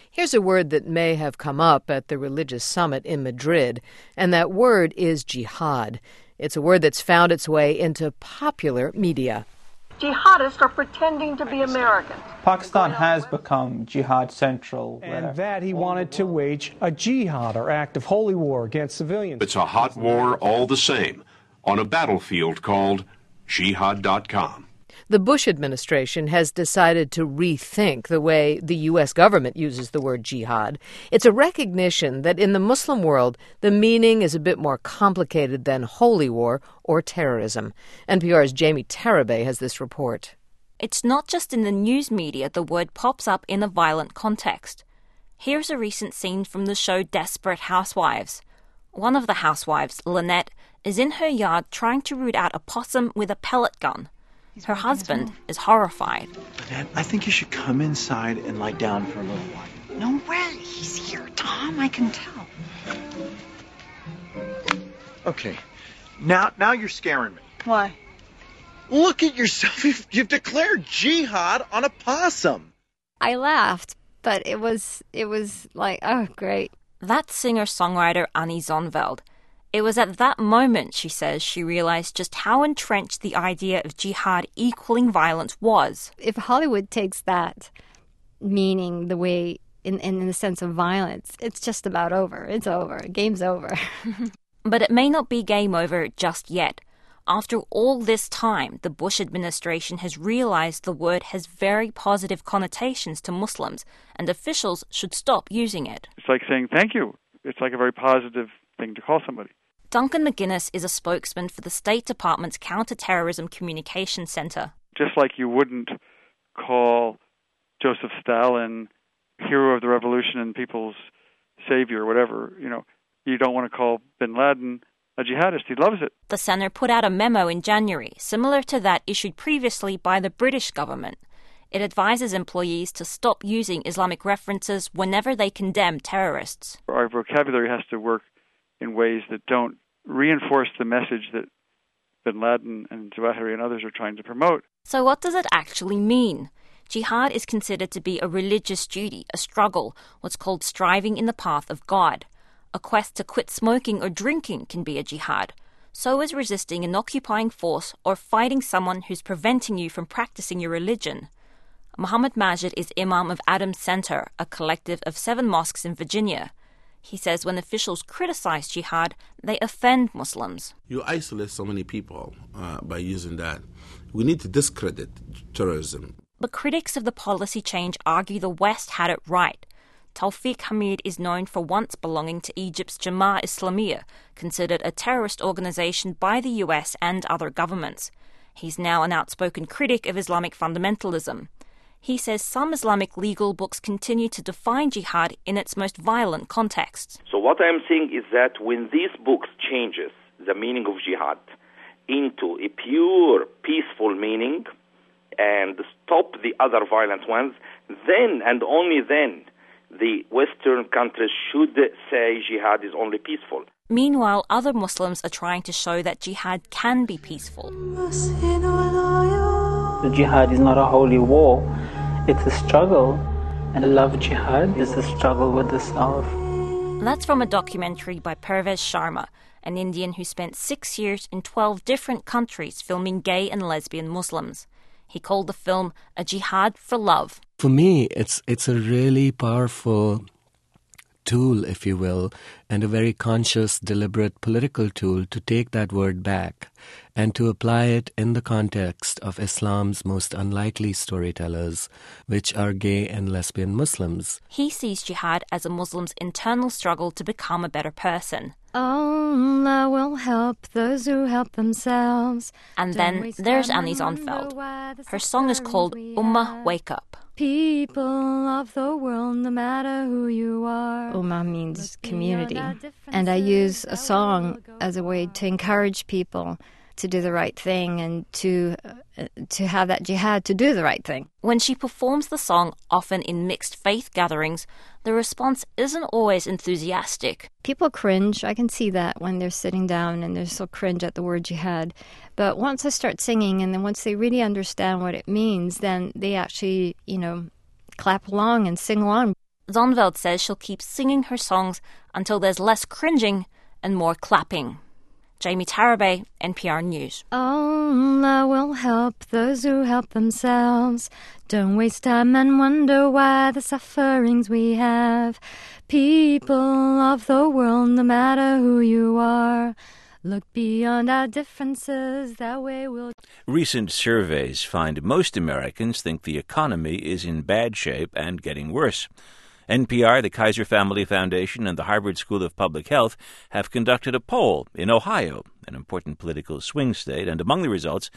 Here's a word that may have come up at the religious summit in Madrid, and that word is jihad. It's a word that's found its way into popular media. Jihadists are pretending to be Americans. Pakistan has become jihad central. And that he wanted to wage a jihad, or act of holy war against civilians. It's a hot war all the same, on a battlefield called jihad.com. The Bush administration has decided to rethink the way the U.S. government uses the word jihad. It's a recognition that in the Muslim world, the meaning is a bit more complicated than holy war or terrorism. NPR's Jamie Tarabay has this report. It's not just in the news media the word pops up in a violent context. Here's a recent scene from the show Desperate Housewives. One of the housewives, Lynette, is in her yard trying to root out a possum with a pellet gun. Her husband is horrified. Lynette, I think you should come inside and lie down for a little while. No way. He's here, Tom. I can tell. Okay. Now you're scaring me. Why? Look at yourself. You've declared jihad on a possum. I laughed, but it was like, oh, great. That's singer-songwriter Annie Zonveld. It was at that moment, she says, she realized just how entrenched the idea of jihad equaling violence was. If Hollywood takes that meaning the way, in the sense of violence, it's just about over. It's over. Game's over. But it may not be game over just yet. After all this time, the Bush administration has realized the word has very positive connotations to Muslims, and officials should stop using it. It's like saying thank you. It's like a very positive thing to call somebody. Duncan McGuinness is a spokesman for the State Department's Counterterrorism Communications Center. Just like you wouldn't call Joseph Stalin hero of the revolution and people's savior or whatever, you don't want to call bin Laden a jihadist. He loves it. The center put out a memo in January, similar to that issued previously by the British government. It advises employees to stop using Islamic references whenever they condemn terrorists. Our vocabulary has to work in ways that don't reinforce the message that bin Laden and Zawahiri and others are trying to promote. So what does it actually mean? Jihad is considered to be a religious duty, a struggle, what's called striving in the path of God. A quest to quit smoking or drinking can be a jihad. So is resisting an occupying force or fighting someone who's preventing you from practicing your religion. Muhammad Majid is Imam of Adams Center, a collective of 7 mosques in Virginia. He says when officials criticize jihad, they offend Muslims. You isolate so many people by using that. We need to discredit terrorism. But critics of the policy change argue the West had it right. Tawfiq Hamid is known for once belonging to Egypt's Jamaah Islamiyah, considered a terrorist organization by the US and other governments. He's now an outspoken critic of Islamic fundamentalism. He says some Islamic legal books continue to define jihad in its most violent contexts. So what I'm saying is that when these books changes the meaning of jihad into a pure peaceful meaning and stop the other violent ones, then and only then the Western countries should say jihad is only peaceful. Meanwhile, other Muslims are trying to show that jihad can be peaceful. The jihad is not a holy war, it's a struggle. And love jihad is a struggle with the self. That's from a documentary by Pervez Sharma, an Indian who spent 6 years in 12 different countries filming gay and lesbian Muslims. He called the film a jihad for love. For me, it's a really powerful tool, if you will, and a very conscious, deliberate political tool to take that word back and to apply it in the context of Islam's most unlikely storytellers, which are gay and lesbian Muslims. He sees jihad as a Muslim's internal struggle to become a better person. Allah will help those who help themselves. And then there's Annie Zonveld. Her song is called Ummah Wake Up. People of the world, no matter who you are. Ummah means community. And I use a song as a way to encourage people to do the right thing and to have that jihad to do the right thing. When she performs the song, often in mixed faith gatherings, the response isn't always enthusiastic. People cringe. I can see that when they're sitting down and they're so cringe at the word jihad. But once I start singing and then once they really understand what it means, then they actually, clap along and sing along. Zonveld says she'll keep singing her songs until there's less cringing and more clapping. Jamie Tarabay, NPR News. Allah will help those who help themselves. Don't waste time and wonder why the sufferings we have. People of the world, no matter who you are, look beyond our differences, that way we'll... Recent surveys find most Americans think the economy is in bad shape and getting worse. NPR, the Kaiser Family Foundation, and the Harvard School of Public Health have conducted a poll in Ohio, an important political swing state, and among the results,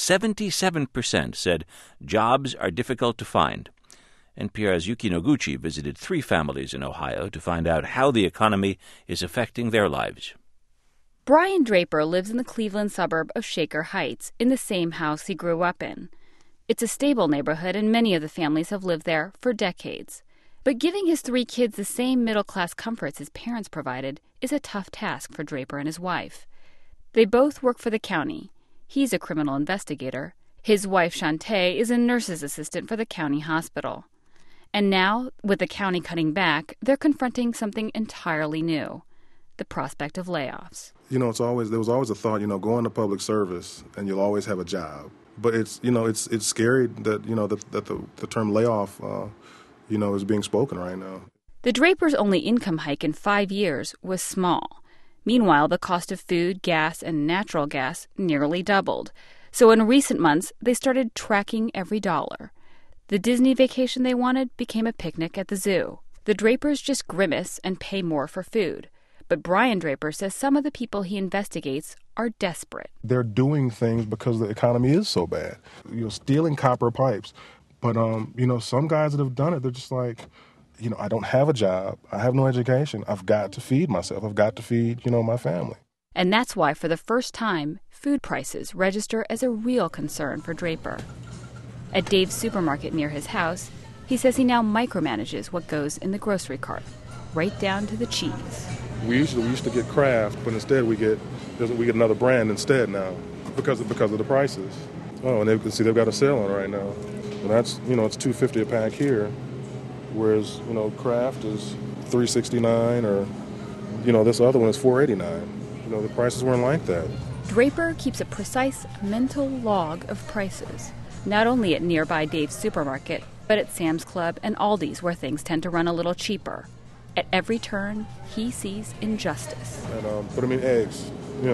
77% said jobs are difficult to find. NPR's Yuki Noguchi visited 3 families in Ohio to find out how the economy is affecting their lives. Brian Draper lives in the Cleveland suburb of Shaker Heights, in the same house he grew up in. It's a stable neighborhood, and many of the families have lived there for decades. But giving his 3 kids the same middle-class comforts his parents provided is a tough task for Draper and his wife. They both work for the county. He's a criminal investigator. His wife, Shantae, is a nurse's assistant for the county hospital. And now, with the county cutting back, they're confronting something entirely new: the prospect of layoffs. There was always a thought, go into public service and you'll always have a job. But it's scary that, that the term layoff, is being spoken right now. The Drapers' only income hike in 5 years was small. Meanwhile, the cost of food, gas, and natural gas nearly doubled. So in recent months, they started tracking every dollar. The Disney vacation they wanted became a picnic at the zoo. The Drapers just grimace and pay more for food. But Brian Draper says some of the people he investigates are desperate. They're doing things because the economy is so bad. Stealing copper pipes. But, some guys that have done it, they're just like, I don't have a job. I have no education. I've got to feed myself. I've got to feed, my family. And that's why, for the first time, food prices register as a real concern for Draper. At Dave's supermarket near his house, he says he now micromanages what goes in the grocery cart, right down to the cheese. We used to get Kraft, but instead we get another brand instead now because of the prices. Oh, and they've got a sale on right now. And that's, it's $2.50 a pack here, whereas, Kraft is $3.69 or, this other one is $4.89. The prices weren't like that. Draper keeps a precise mental log of prices, not only at nearby Dave's supermarket, but at Sam's Club and Aldi's, where things tend to run a little cheaper. At every turn, he sees injustice. And, eggs,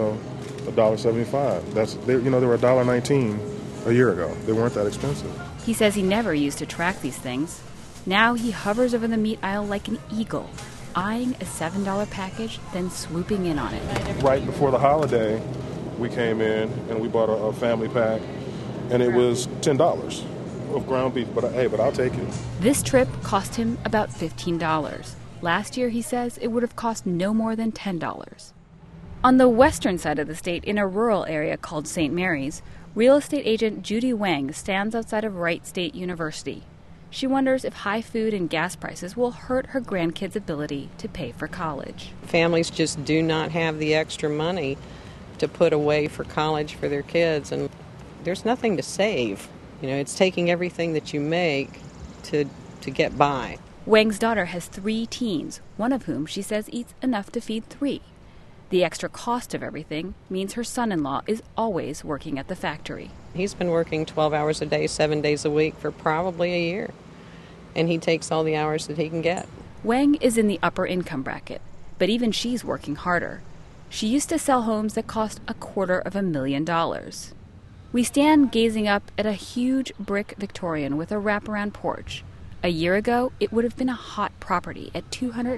$1.75. They were $1.19 a year ago. They weren't that expensive. He says he never used to track these things. Now he hovers over the meat aisle like an eagle, eyeing a $7 package, then swooping in on it. Right before the holiday, we came in and we bought a family pack, and it was $10 of ground beef. But I'll take it. This trip cost him about $15. Last year, he says, it would have cost no more than $10. On the western side of the state, in a rural area called St. Mary's, real estate agent Judy Wang stands outside of Wright State University. She wonders if high food and gas prices will hurt her grandkids' ability to pay for college. Families just do not have the extra money to put away for college for their kids, and there's nothing to save. It's taking everything that you make to get by. Wang's daughter has 3 teens, one of whom she says eats enough to feed 3. The extra cost of everything means her son-in-law is always working at the factory. He's been working 12 hours a day, 7 days a week for probably a year, and he takes all the hours that he can get. Wang is in the upper income bracket, but even she's working harder. She used to sell homes that cost $250,000. We stand gazing up at a huge brick Victorian with a wraparound porch. A year ago, it would have been a hot property at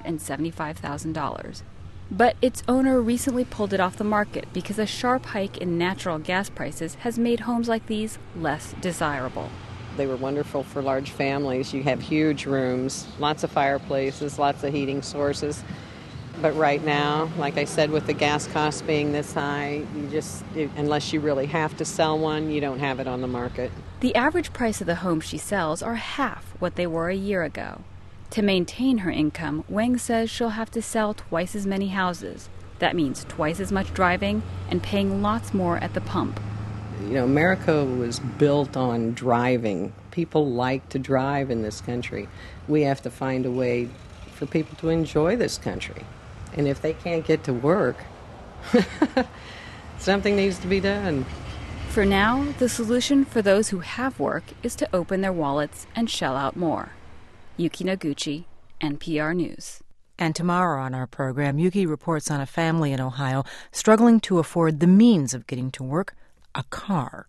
$275,000. But its owner recently pulled it off the market because a sharp hike in natural gas prices has made homes like these less desirable. They were wonderful for large families. You have huge rooms, lots of fireplaces, lots of heating sources. But right now, like I said, with the gas costs being this high, unless you really have to sell one, you don't have it on the market. The average price of the homes she sells are half what they were a year ago. To maintain her income, Wang says she'll have to sell twice as many houses. That means twice as much driving and paying lots more at the pump. America was built on driving. People like to drive in this country. We have to find a way for people to enjoy this country. And if they can't get to work, something needs to be done. For now, the solution for those who have work is to open their wallets and shell out more. Yuki Noguchi, NPR News. And tomorrow on our program, Yuki reports on a family in Ohio struggling to afford the means of getting to work, a car.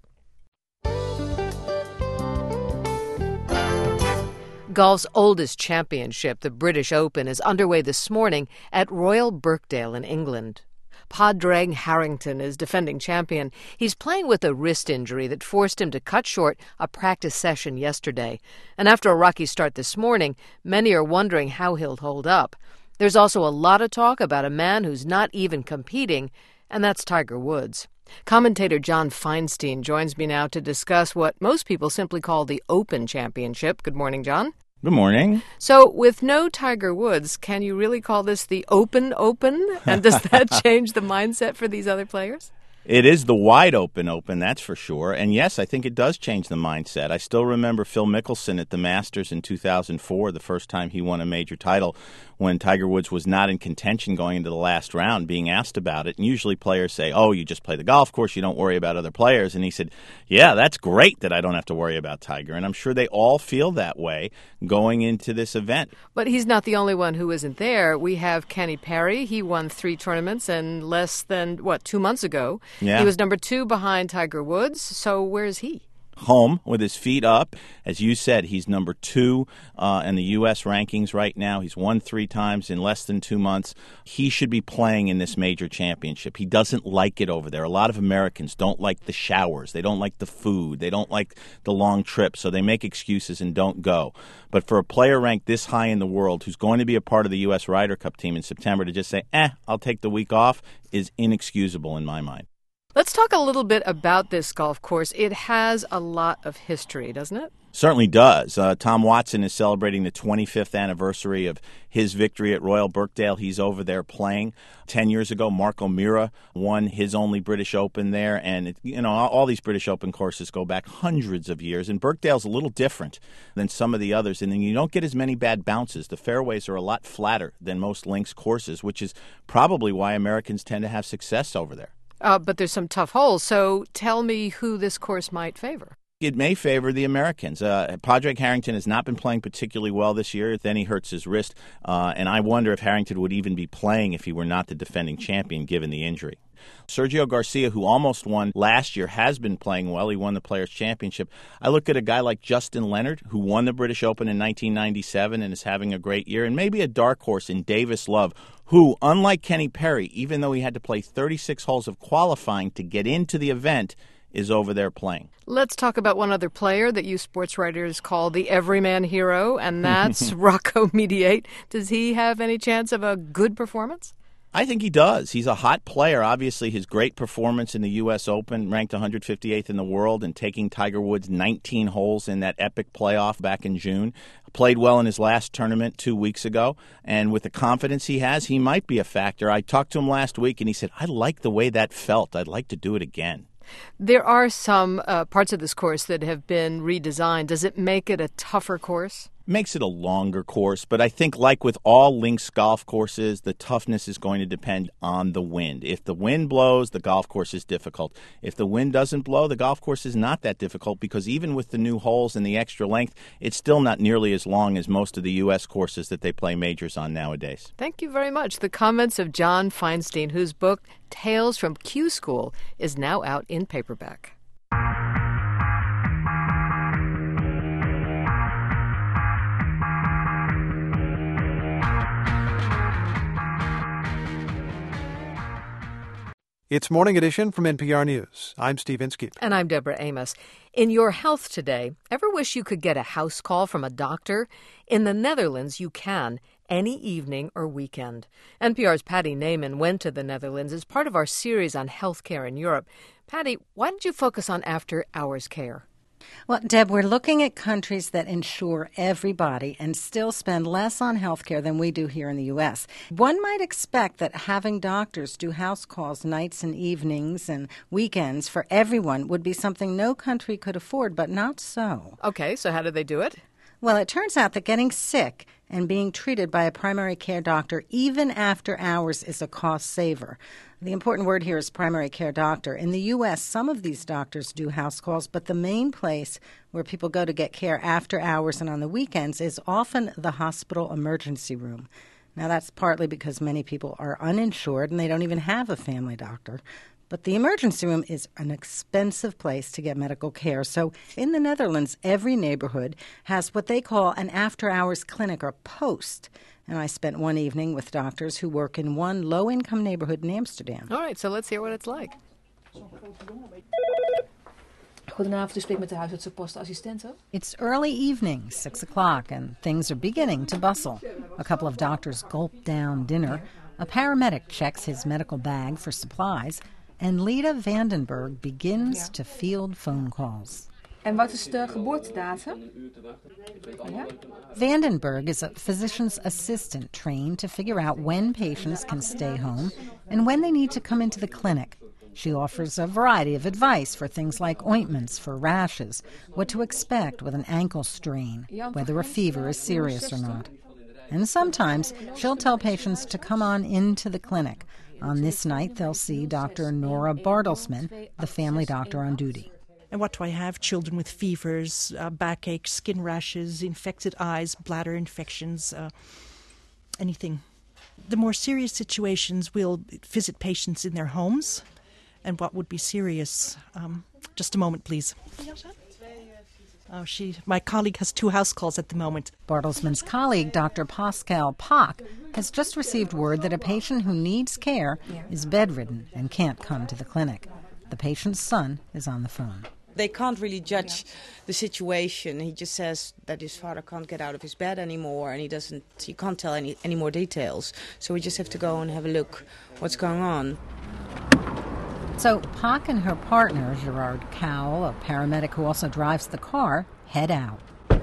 Golf's oldest championship, the British Open, is underway this morning at Royal Birkdale in England. Padraig Harrington is defending champion. He's playing with a wrist injury that forced him to cut short a practice session yesterday. And after a rocky start this morning, many are wondering how he'll hold up. There's also a lot of talk about a man who's not even competing, and that's Tiger Woods. Commentator John Feinstein joins me now to discuss what most people simply call the Open Championship. Good morning, John. Good morning. So, with no Tiger Woods, can you really call this the Open? And does that change the mindset for these other players? It is the wide open, that's for sure. And yes, I think it does change the mindset. I still remember Phil Mickelson at the Masters in 2004, the first time he won a major title, when Tiger Woods was not in contention going into the last round, being asked about it. And usually players say, oh, you just play the golf course, you don't worry about other players. And he said, yeah, that's great that I don't have to worry about Tiger. And I'm sure they all feel that way going into this event. But he's not the only one who isn't there. We have Kenny Perry. He won 3 tournaments and less than, 2 months ago. Yeah. He was number 2 behind Tiger Woods. So where's he? Home with his feet up. As you said, he's number 2 in the U.S. rankings right now. He's won 3 times in less than 2 months. He should be playing in this major championship. He doesn't like it over there. A lot of Americans don't like the showers. They don't like the food. They don't like the long trips, so they make excuses and don't go. But for a player ranked this high in the world who's going to be a part of the U.S. Ryder Cup team in September to just say, I'll take the week off is inexcusable in my mind. Let's talk a little bit about this golf course. It has a lot of history, doesn't it? Certainly does. Tom Watson is celebrating the 25th anniversary of his victory at Royal Birkdale. He's over there playing. 10 years ago, Mark O'Meara won his only British Open there. And, all these British Open courses go back hundreds of years. And Birkdale's a little different than some of the others. And then you don't get as many bad bounces. The fairways are a lot flatter than most links courses, which is probably why Americans tend to have success over there. But there's some tough holes, so tell me who this course might favor. It may favor the Americans. Padraig Harrington has not been playing particularly well this year. Then he hurts his wrist, and I wonder if Harrington would even be playing if he were not the defending champion, given the injury. Sergio Garcia, who almost won last year, has been playing well. He won the Players' Championship. I look at a guy like Justin Leonard, who won the British Open in 1997 and is having a great year, and maybe a dark horse in Davis Love, who, unlike Kenny Perry, even though he had to play 36 holes of qualifying to get into the event, is over there playing. Let's talk about one other player that you sports writers call the everyman hero, and that's Rocco Mediate. Does he have any chance of a good performance? I think he does. He's a hot player. Obviously, his great performance in the U.S. Open, ranked 158th in the world, and taking Tiger Woods 19 holes in that epic playoff back in June. Played well in his last tournament 2 weeks ago, and with the confidence he has, he might be a factor. I talked to him last week, and he said, I like the way that felt. I'd like to do it again. There are some parts of this course that have been redesigned. Does it make it a tougher course? Makes it a longer course, but I think like with all links golf courses, the toughness is going to depend on the wind. If the wind blows, the golf course is difficult. If the wind doesn't blow, the golf course is not that difficult because even with the new holes and the extra length, it's still not nearly as long as most of the U.S. courses that they play majors on nowadays. Thank you very much. The comments of John Feinstein, whose book Tales from Q School is now out in paperback. It's Morning Edition from NPR News. I'm Steve Inskeep. And I'm Deborah Amos. In your health today, ever wish you could get a house call from a doctor? In the Netherlands, you can, any evening or weekend. NPR's Patty Naiman went to the Netherlands as part of our series on health care in Europe. Patty, why did you focus on after-hours care? Well, Deb, we're looking at countries that insure everybody and still spend less on health care than we do here in the U.S. One might expect that having doctors do house calls nights and evenings and weekends for everyone would be something no country could afford, but not so. Okay, so how do they do it? Well, it turns out that getting sick and being treated by a primary care doctor, even after hours, is a cost saver. The important word here is primary care doctor. In the U.S., some of these doctors do house calls, but the main place where people go to get care after hours and on the weekends is often the hospital emergency room. Now, that's partly because many people are uninsured and they don't even have a family doctor. But the emergency room is an expensive place to get medical care. So in the Netherlands, every neighborhood has what they call an after-hours clinic or post. And I spent one evening with doctors who work in one low-income neighborhood in Amsterdam. All right, so let's hear what it's like. Goedenavond, u spreekt met de huisartsenpostassistente. It's early evening, 6 o'clock, and things are beginning to bustle. A couple of doctors gulp down dinner. A paramedic checks his medical bag for supplies. And Lida Vandenberg begins to field phone calls. En wat is de geboortedatum? Ja? Vandenberg is a physician's assistant trained to figure out when patients can stay home and when they need to come into the clinic. She offers a variety of advice for things like ointments for rashes, what to expect with an ankle strain, whether a fever is serious or not. And sometimes she'll tell patients to come on into the clinic. On this night, they'll see Dr. Nora Bartelsman, the family doctor on duty. And what do I have? Children with fevers, backaches, skin rashes, infected eyes, bladder infections, anything. The more serious situations, we'll visit patients in their homes. And what would be serious? Just a moment, please. My colleague has 2 house calls at the moment. Bartelsman's colleague, Dr. Pascal Pak, has just received word that a patient who needs care is bedridden and can't come to the clinic. The patient's son is on the phone. They can't really judge the situation. He just says that his father can't get out of his bed anymore, and he can't tell any more details. So we just have to go and have a look what's going on. So Pak and her partner, Gerard Cowell, a paramedic who also drives the car, head out.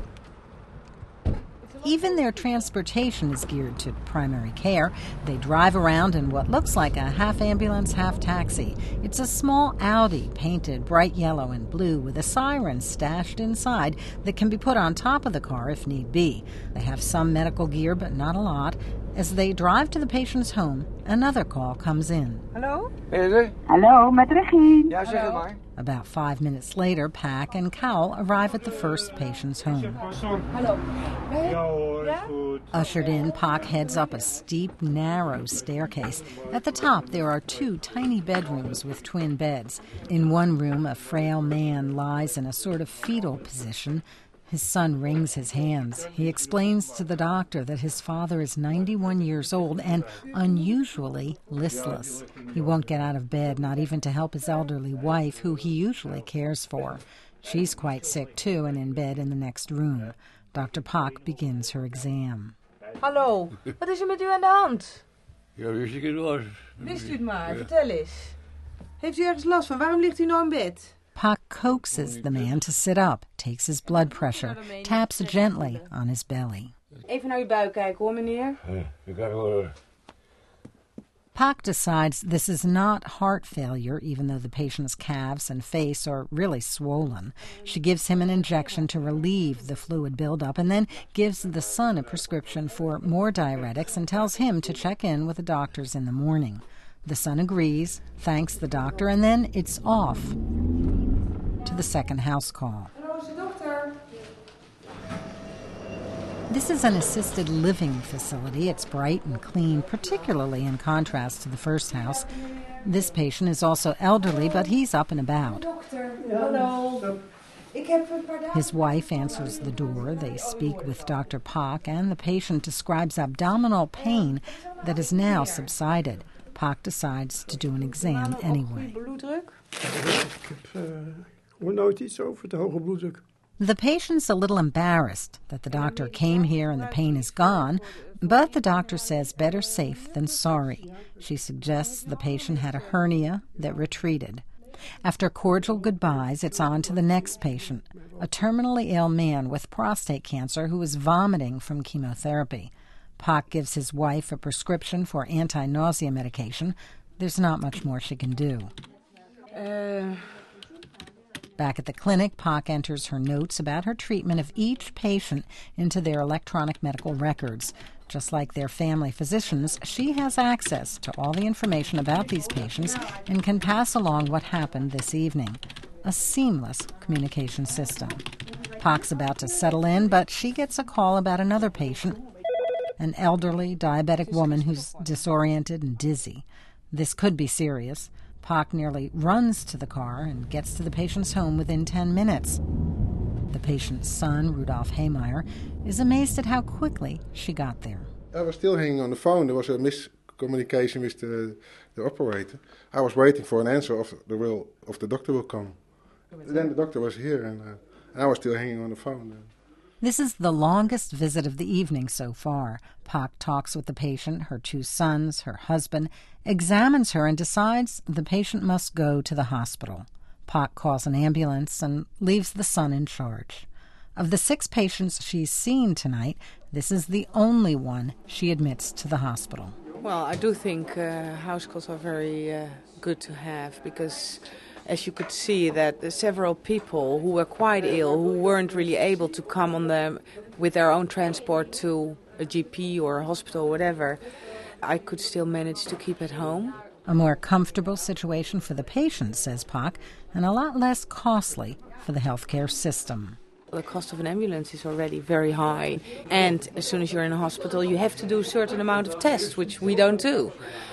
Even their transportation is geared to primary care. They drive around in what looks like a half-ambulance, half-taxi. It's a small Audi painted bright yellow and blue with a siren stashed inside that can be put on top of the car if need be. They have some medical gear, but not a lot. As they drive to the patient's home, another call comes in. Hallo? Hallo, met Regine. Ja, zeg het maar. About 5 minutes later, Pak and Cowell arrive at the first patient's home. Hallo. Ushered in, Pak heads up a steep, narrow staircase. At the top, there are 2 tiny bedrooms with twin beds. In one room, a frail man lies in a sort of fetal position. His son wrings his hands. He explains to the doctor that his father is 91 years old and unusually listless. He won't get out of bed, not even to help his elderly wife, who he usually cares for. She's quite sick, too, and in bed in the next room. Dr. Pak begins her exam. Hallo, wat is er met u aan de hand? Ja, wist ik het was. Wist u het maar, vertel eens. Heeft u ergens last van? Waarom ligt u nou in bed? Pak coaxes the man to sit up, takes his blood pressure, taps gently on his belly. Even naar uw buik kijken hoor, meneer. Pak decides this is not heart failure, even though the patient's calves and face are really swollen. She gives him an injection to relieve the fluid buildup and then gives the son a prescription for more diuretics and tells him to check in with the doctors in the morning. The son agrees, thanks the doctor, and then it's off to the second house call. This is an assisted living facility. It's bright and clean, particularly in contrast to the first house. This patient is also elderly, but he's up and about. His wife answers the door. They speak with Dr. Pak, and the patient describes abdominal pain that has now subsided. Pak decides to do an exam anyway. The patient's a little embarrassed that the doctor came here and the pain is gone, but the doctor says better safe than sorry. She suggests the patient had a hernia that retreated. After cordial goodbyes, it's on to the next patient, a terminally ill man with prostate cancer who is vomiting from chemotherapy. Pak gives his wife a prescription for anti-nausea medication. There's not much more she can do. Back at the clinic, Pak enters her notes about her treatment of each patient into their electronic medical records. Just like their family physicians, she has access to all the information about these patients and can pass along what happened this evening. A seamless communication system. Pak's about to settle in, but she gets a call about another patient, an elderly diabetic woman who's disoriented and dizzy. This could be serious. Pak nearly runs to the car and gets to the patient's home within 10 minutes. The patient's son, Rudolf Haymeyer, is amazed at how quickly she got there. I was still hanging on the phone. There was a miscommunication with the operator. I was waiting for an answer of the doctor will come. Then the doctor was here, and I was still hanging on the phone. This is the longest visit of the evening so far. Pak talks with the patient, her two sons, her husband, examines her and decides the patient must go to the hospital. Pak calls an ambulance and leaves the son in charge. Of the 6 patients she's seen tonight, this is the only one she admits to the hospital. Well, I do think house calls are very good to have because, as you could see, that several people who were quite ill, who weren't really able to come with their own transport to a GP or a hospital or whatever, I could still manage to keep at home. A more comfortable situation for the patient, says Pak, and a lot less costly for the healthcare system. The cost of an ambulance is already very high, and as soon as you're in a hospital, you have to do a certain amount of tests, which we don't do.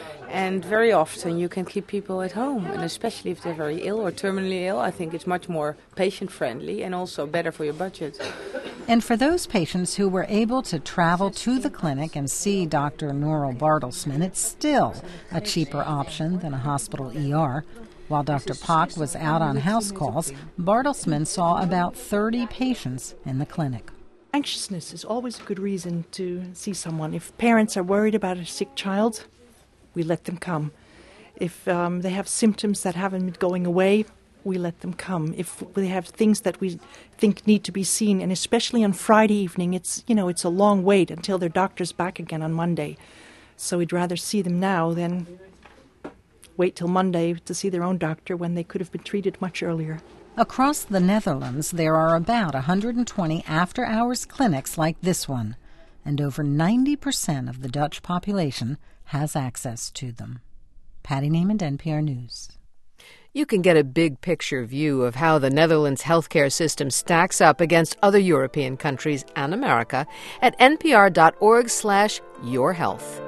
And very often you can keep people at home, and especially if they're very ill or terminally ill, I think it's much more patient-friendly and also better for your budget. And for those patients who were able to travel to the clinic and see Dr. Norrell Bartelsman, it's still a cheaper option than a hospital ER. While Dr. Pak was out on house calls, Bartelsman saw about 30 patients in the clinic. Anxiousness is always a good reason to see someone. If parents are worried about a sick child, we let them come. If they have symptoms that haven't been going away, we let them come. If they have things that we think need to be seen, and especially on Friday evening, it's a long wait until their doctor's back again on Monday. So we'd rather see them now than wait till Monday to see their own doctor when they could have been treated much earlier. Across the Netherlands, there are about 120 after-hours clinics like this one, and over 90% of the Dutch population has access to them. Patty Neiman, NPR News. You can get a big-picture view of how the Netherlands healthcare system stacks up against other European countries and America at npr.org/yourhealth.